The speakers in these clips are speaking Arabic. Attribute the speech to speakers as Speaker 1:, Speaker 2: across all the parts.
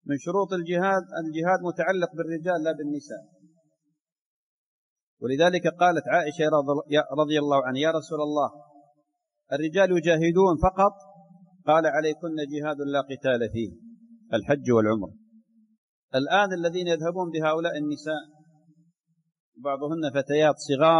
Speaker 1: من شروط الجهاد متعلق بالرجال لا بالنساء. ولذلك قالت عائشة رضي الله عنها: يا رسول الله، الرجال يجاهدون فقط؟ قال: عليكن جهاد لا قتال فيه، الحج والعمر. الآن الذين يذهبون بهؤلاء النساء بعضهن فتيات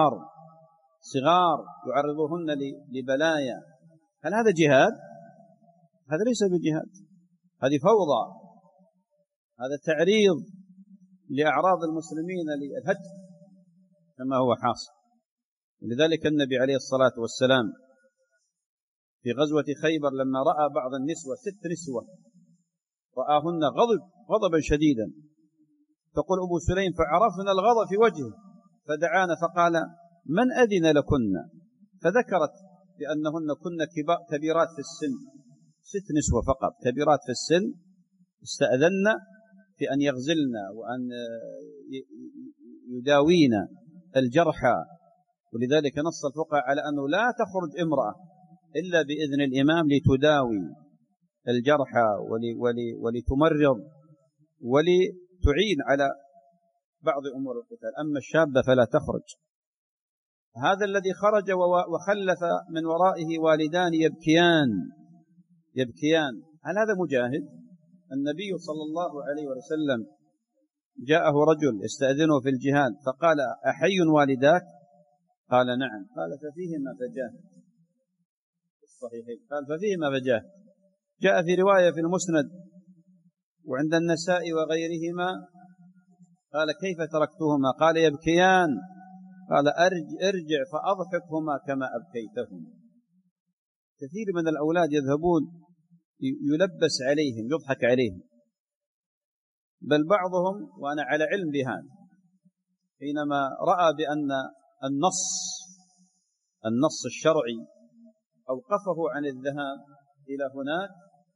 Speaker 1: صغار يعرضوهن لبلايا، هل هذا جهاد؟ هذا ليس بجهاد، هذه فوضى، هذا تعريض لأعراض المسلمين للهتك كما هو حاصل. لذلك النبي عليه الصلاة والسلام في غزوة خيبر لما رأى بعض النسوة 6 نسوة رآهن غضبا شديدا، تقول أبو سليم: فعرفنا الغضب في وجهه فدعانا فقال: من أذن لكن؟ فذكرت بأنهن كن كبيرات في السن، 6 نسوة فقط كبيرات في السن، استأذن في أن يغزلن وأن يداوين الجرحى. ولذلك نص الفقهاء على أنه لا تخرج امرأة إلا بإذن الإمام لتداوي الجرحى ولتمرض ولتعين على بعض أمور القتال. أما الشابة فلا تخرج. هذا الذي خرج وخلف من ورائه والدان يبكيان، هل هذا مجاهد؟ النبي صلى الله عليه وسلم جاءه رجل يستأذنه في الجهاد فقال: أحي والداك؟ قال: نعم. قال: ففيهما فجاهد. الصحيحين قال: ففيهما فجاهد. جاء في رواية في المسند وعند النساء وغيرهما قال: كيف تركتهما؟ قال: يبكيان. قال: ارجع فأضحكهما كما أبكيتهما. كثير من الأولاد يذهبون يلبس عليهم، يضحك عليهم، بل بعضهم وأنا على علم بهذا حينما رأى بأن النص الشرعي أوقفه عن الذهاب إلى هناك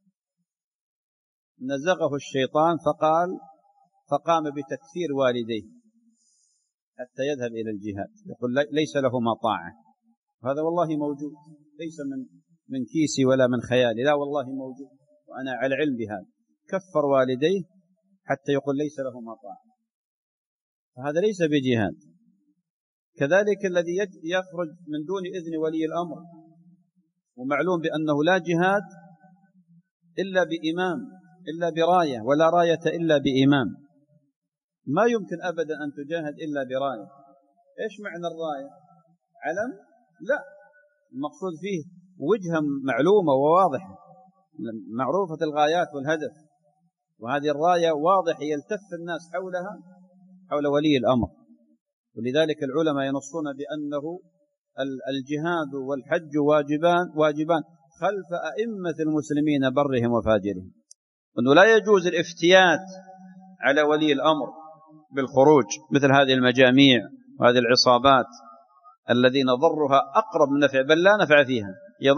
Speaker 1: نزغه الشيطان فقام بتكثير والديه حتى يذهب إلى الجهاد، يقول: ليس لهما طاعة. هذا والله موجود، ليس من كيسي ولا من خيالي، لا والله موجود وأنا على علم بهذا. كفر والديه حتى يقول ليس لهما طاعة، فهذا ليس بجهاد. كذلك الذي يخرج من دون إذن ولي الأمر، ومعلوم بأنه لا جهاد إلا بإمام، إلا براية، ولا راية إلا بإمام. ما يمكن أبدا أن تجاهد إلا براية. إيش معنى الراية؟ علم؟ لا، المقصود فيه وجهة معلومة وواضحة، معروفة الغايات والهدف، وهذه الراية واضح يلتف الناس حولها، حول ولي الأمر. ولذلك العلماء ينصون بأنه الجهاد والحج واجبان خلف أئمة المسلمين برهم وفاجرهم، أنه لا يجوز الافتيات على ولي الأمر بالخروج مثل هذه المجاميع وهذه العصابات الذين ضرها أقرب من نفع، بل لا نفع فيها، هي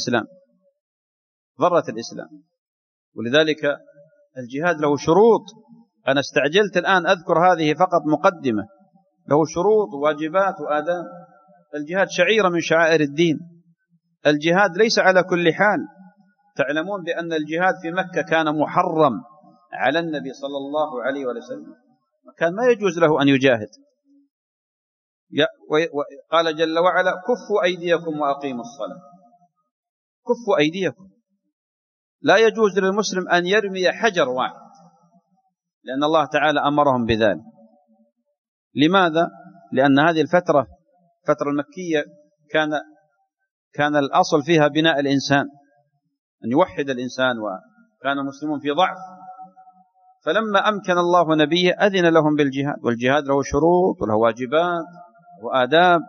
Speaker 1: ضرت الإسلام. ولذلك الجهاد له شروط، أنا استعجلت الآن أذكر هذه فقط مقدمة، له شروط وواجبات وآداب. الجهاد شعيرة من شعائر الدين، الجهاد ليس على كل حال. تعلمون بأن الجهاد في مكة كان محرم على النبي صلى الله عليه وسلم، كان ما يجوز له أن يجاهد. قال جل وعلا: كفوا أيديكم وأقيموا الصلاة. كفوا أيديكم، لا يجوز للمسلم أن يرمي حجر واحد، لأن الله تعالى أمرهم بذلك. لماذا؟ لأن هذه الفترة المكية كان الأصل فيها بناء الإنسان، أن يوحد الإنسان، وكان المسلمون في ضعف. فلما أمكن الله نبيه أذن لهم بالجهاد، والجهاد له شروط وله واجبات وآداب.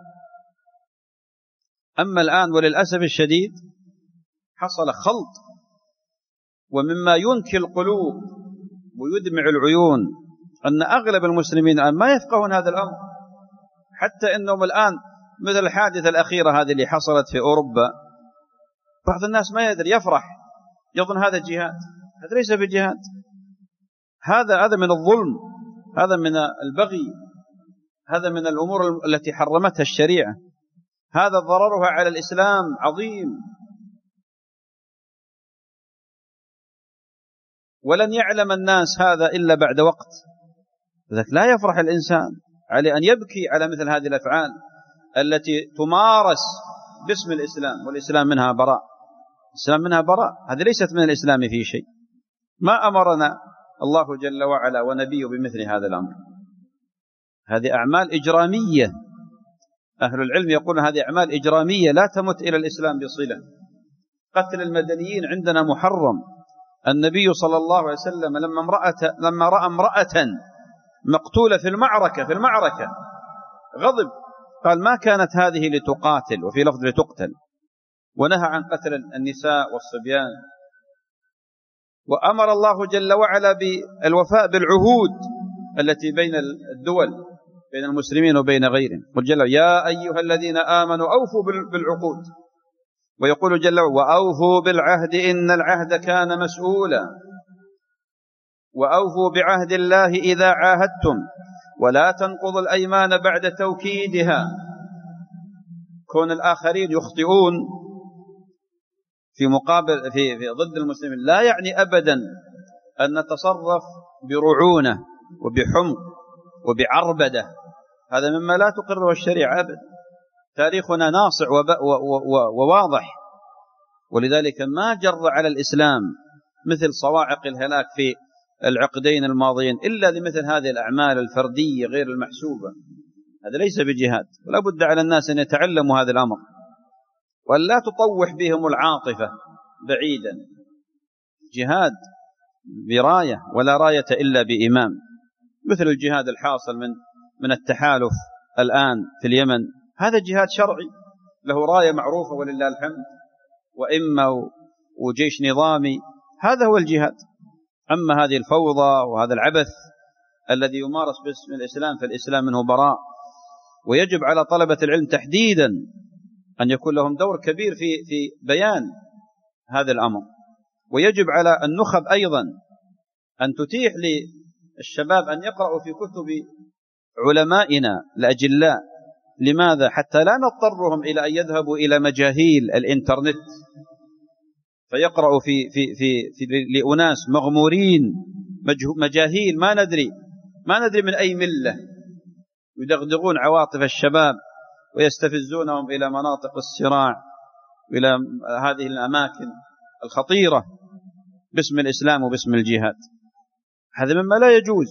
Speaker 1: أما الآن وللأسف الشديد حصل خلط، ومما ينكي القلوب ويدمع العيون أن أغلب المسلمين الآن ما يفقهون هذا الأمر، حتى أنهم الآن مثل الحادثة الأخيرة هذه اللي حصلت في أوروبا، بعض الناس ما يدري، يفرح، يظن هذا جهاد. هذا ليس بجهاد، هذا من الظلم، هذا من البغي، هذا من الأمور التي حرمتها الشريعة، هذا ضررها على الإسلام عظيم. ولن يعلم الناس هذا إلا بعد وقت. لذلك لا يفرح الإنسان، عليه أن يبكي على مثل هذه الأفعال التي تمارس باسم الإسلام، والإسلام منها براء. الإسلام منها براء، هذه ليست من الإسلام في شيء. ما أمرنا الله جل وعلا ونبيه بمثل هذا الأمر. هذه أعمال إجرامية، أهل العلم يقولون هذه أعمال إجرامية لا تمت إلى الإسلام بصلة. قتل المدنيين عندنا محرم. النبي صلى الله عليه وسلم لما رأى امرأة مقتولة في المعركة غضب، قال ما كانت هذه لتقاتل، وفي لفظ لتقتل، ونهى عن قتل النساء والصبيان. وأمر الله جل وعلا بالوفاء بالعهود التي بين الدول، بين المسلمين وبين غيرهم. قل جل يا أيها الذين آمنوا أوفوا بالعقود، ويقول جل وأوفوا بالعهد إن العهد كان مسؤولا، وأوفوا بعهد الله إذا عاهدتم ولا تنقضوا الأيمان بعد توكيدها. كون الآخرين يخطئون في مقابل في ضد المسلمين لا يعني أبدا أن نتصرف برعونة وبحمق وبعربدة، هذا مما لا تقره الشريعة أبدا. تاريخنا ناصع وواضح، ولذلك ما جر على الإسلام مثل صواعق الهلاك في العقدين الماضيين إلا لمثل هذه الأعمال الفردية غير المحسوبة. هذا ليس بجهاد، ولا بد على الناس أن يتعلموا هذا الأمر، وأن لا تطوح بهم العاطفة بعيدا. جهاد براية، ولا راية إلا بإمام، مثل الجهاد الحاصل من التحالف الآن في اليمن. هذا جهاد شرعي له راية معروفة ولله الحمد، وإمة وجيش نظامي، هذا هو الجهاد. أما هذه الفوضى وهذا العبث الذي يمارس باسم الإسلام فالإسلام منه براء. ويجب على طلبة العلم تحديدا أن يكون لهم دور كبير في بيان هذا الأمر. ويجب على النخب أيضا أن تتيح للشباب أن يقرأوا في كتب علمائنا الأجلاء. لماذا؟ حتى لا نضطرهم إلى أن يذهبوا إلى مجاهيل الإنترنت فيقرأوا في لأناس مغمورين مجاهيل ما ندري من أي ملة، يدغدغون عواطف الشباب ويستفزونهم إلى مناطق الصراع وإلى هذه الأماكن الخطيرة باسم الإسلام وباسم الجهاد. هذا مما لا يجوز.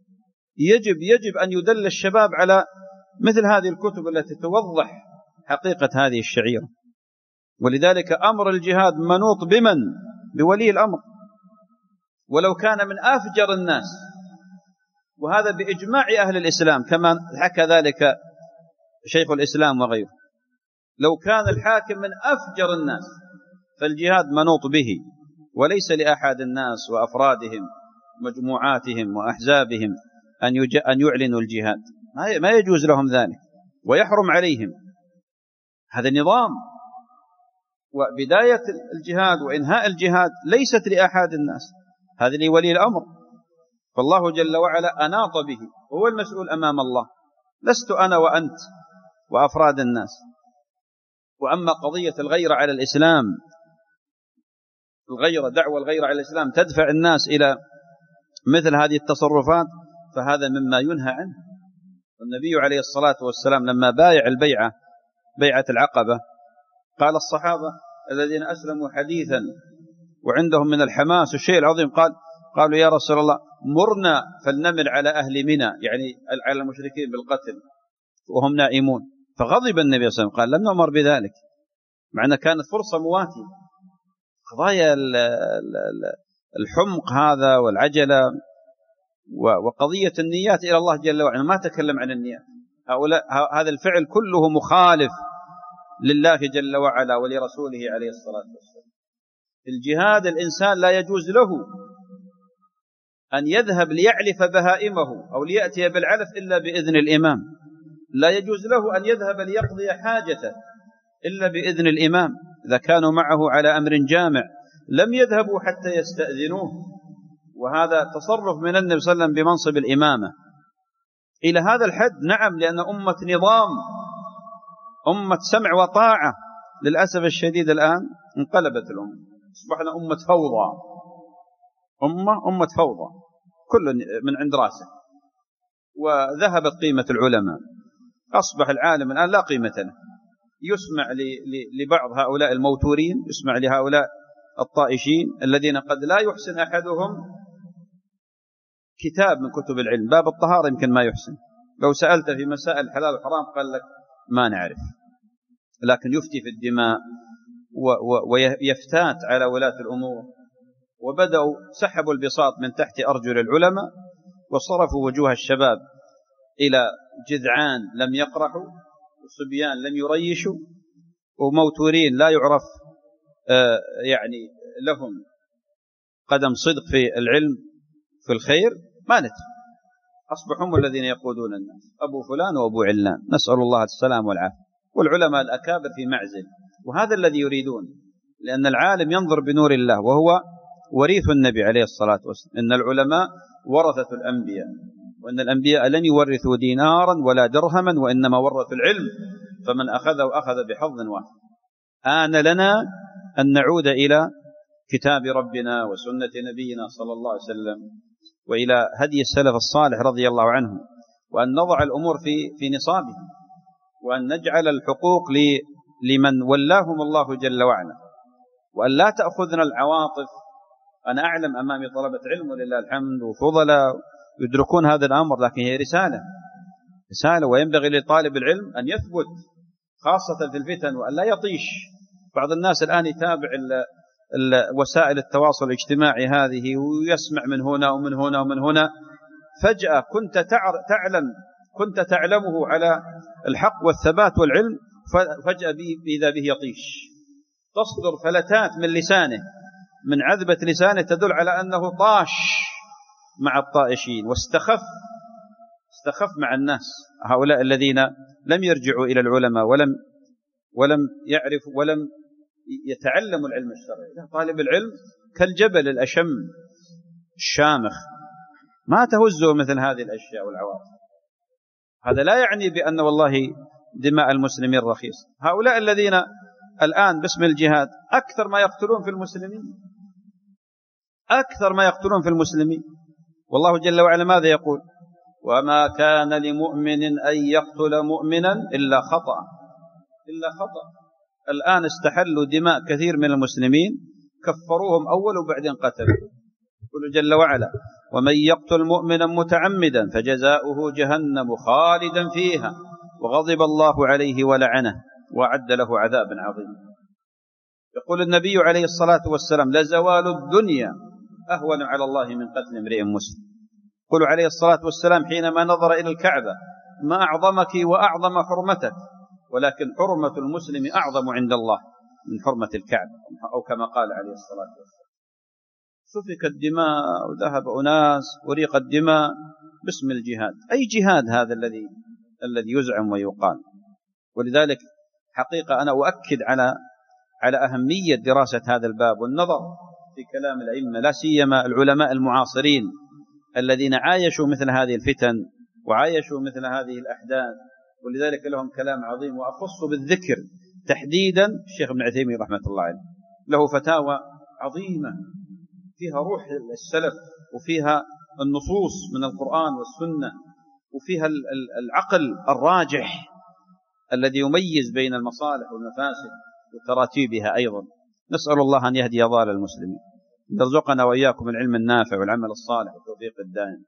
Speaker 1: يجب أن يدل الشباب على مثل هذه الكتب التي توضح حقيقة هذه الشعيرة. ولذلك أمر الجهاد منوط بولي الأمر، ولو كان من أفجر الناس، وهذا بإجماع أهل الإسلام كما حكى ذلك شيخ الإسلام وغيره. لو كان الحاكم من أفجر الناس فالجهاد منوط به، وليس لأحد الناس وأفرادهم مجموعاتهم وأحزابهم أن يعلنوا الجهاد. ما يجوز لهم ذلك ويحرم عليهم. هذا النظام. وبداية الجهاد وإنهاء الجهاد ليست لأحد الناس، هذا لولي الأمر، فالله جل وعلا أناط به، وهو المسؤول أمام الله، لست أنا وأنت وأفراد الناس. وأما قضية الغيرة على الإسلام، دعوة الغيرة على الإسلام تدفع الناس إلى مثل هذه التصرفات، فهذا مما ينهى عنه. والنبي عليه الصلاة والسلام لما بايع بيعة العقبة قال الصحابة الذين أسلموا حديثا وعندهم من الحماس والشيء العظيم، قالوا يا رسول الله مرنا فلنمر على أهل منى، يعني على المشركين بالقتل وهم نائمون. فغضب النبي صلى الله عليه وسلم قال لم نؤمر بذلك، مع أن كانت فرصة مواتية. قضايا الحمق هذا والعجلة وقضية النيات إلى الله جل وعلا، ما تكلم عن النيات. هذا الفعل كله مخالف لله جل وعلا ولرسوله عليه الصلاة والسلام. الجهاد الإنسان لا يجوز له أن يذهب ليعلف بهائمه أو ليأتي بالعلف إلا بإذن الإمام. لا يجوز له أن يذهب ليقضي حاجته إلا بإذن الإمام. إذا كانوا معه على أمر جامع لم يذهبوا حتى يستأذنوه. وهذا تصرف من النبي صلى الله عليه وسلم بمنصب الإمامة إلى هذا الحد. نعم، لأن أمة نظام، أمة سمع وطاعة. للأسف الشديد الآن انقلبت الأمة، أصبحنا أمة فوضى. أمة فوضى، كل من عند راسه، وذهبت قيمة العلماء. أصبح العالم الآن لا قيمة له. يسمع لبعض هؤلاء الموتورين، يسمع لهؤلاء الطائشين الذين قد لا يحسن أحدهم كتاب من كتب العلم، باب الطهارة يمكن ما يحسن، لو سألت في مسائل الحلال والحرام قال لك ما نعرف، لكن يفتي في الدماء ويفتات على ولاة الأمور. وبدأوا سحبوا البساط من تحت أرجل العلماء، وصرفوا وجوه الشباب إلى جذعان لم يقرحوا، وصبيان لم يريشوا، وموتورين لا يعرف يعني لهم قدم صدق في العلم في الخير، ما ندري. أصبحوا هم الذين يقودون الناس، أبو فلان وأبو علان، نسأل الله السلام والعافية. والعلماء الأكابر في معزل، وهذا الذي يريدون، لأن العالم ينظر بنور الله، وهو وريث النبي عليه الصلاة والسلام. إن العلماء ورثة الأنبياء، وإن الأنبياء لن يورثوا دينارا ولا درهما، وإنما ورثوا العلم، فمن أخذه أخذ بحظ واحد. آن لنا أن نعود إلى كتاب ربنا وسنة نبينا صلى الله عليه وسلم، وإلى هدي السلف الصالح رضي الله عنهم، وأن نضع الأمور في نصابها، وأن نجعل الحقوق لمن ولاهم الله جل وعلا، وأن لا تأخذنا العواطف. أنا أعلم أمامي طلبة علم ولله الحمد وفضلاء يدركون هذا الأمر، لكن هي رسالة، وينبغي لطالب العلم أن يثبت خاصة في الفتن، وأن لا يطيش. بعض الناس الآن يتابع وسائل التواصل الاجتماعي هذه، ويسمع من هنا ومن هنا ومن هنا، فجأة كنت تعلمه على الحق والثبات والعلم، فجأة إذا به يطيش، تصدر فلتات من لسانه، من عذبة لسانه تدل على أنه طاش مع الطائشين، واستخف مع الناس، هؤلاء الذين لم يرجعوا إلى العلماء ولم يعرفوا ولم يتعلموا العلم الشرعي. طالب العلم كالجبل الأشم الشامخ، ما تهزه مثل هذه الأشياء والعواطف. هذا لا يعني بأن والله دماء المسلمين رخيص. هؤلاء الذين الآن باسم الجهاد أكثر ما يقتلون في المسلمين، والله جل وعلا ماذا يقول؟ وما كان لمؤمن أن يقتل مؤمنا إلا خطأ. الآن استحلوا دماء كثير من المسلمين، كفروهم أول وبعدين قتلوا. يقول جل وعلا ومن يقتل مؤمنا متعمدا فجزاؤه جهنم خالدا فيها وغضب الله عليه ولعنه وأعد له عذابا عظيما. يقول النبي عليه الصلاة والسلام لزوال الدنيا أهون على الله من قتل امرئ مسلم. يقول عليه الصلاة والسلام حينما نظر إلى الكعبة ما أعظمك وأعظم حرمتك، ولكن حرمة المسلم أعظم عند الله من حرمة الكعبة، أو كما قال عليه الصلاة والسلام. سفك الدماء وذهب أناس وريق الدماء باسم الجهاد. أي جهاد هذا الذي يزعم ويقال؟ ولذلك حقيقة أنا أؤكد على أهمية دراسة هذا الباب والنظر في كلام الأئمة، لا سيما العلماء المعاصرين الذين عايشوا مثل هذه الفتن وعايشوا مثل هذه الأحداث، ولذلك لهم كلام عظيم. وأخص بالذكر تحديدا الشيخ ابن عثيمين رحمة الله عليه، له فتاوى عظيمة فيها روح السلف، وفيها النصوص من القرآن والسنة، وفيها العقل الراجح الذي يميز بين المصالح والمفاسد وتراتيبها أيضا. نسأل الله أن يهدي ضال المسلمين، يرزقنا وإياكم العلم النافع والعمل الصالح والتوفيق الدائم.